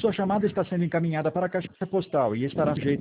Sua chamada está sendo encaminhada para a caixa postal e estará sujeita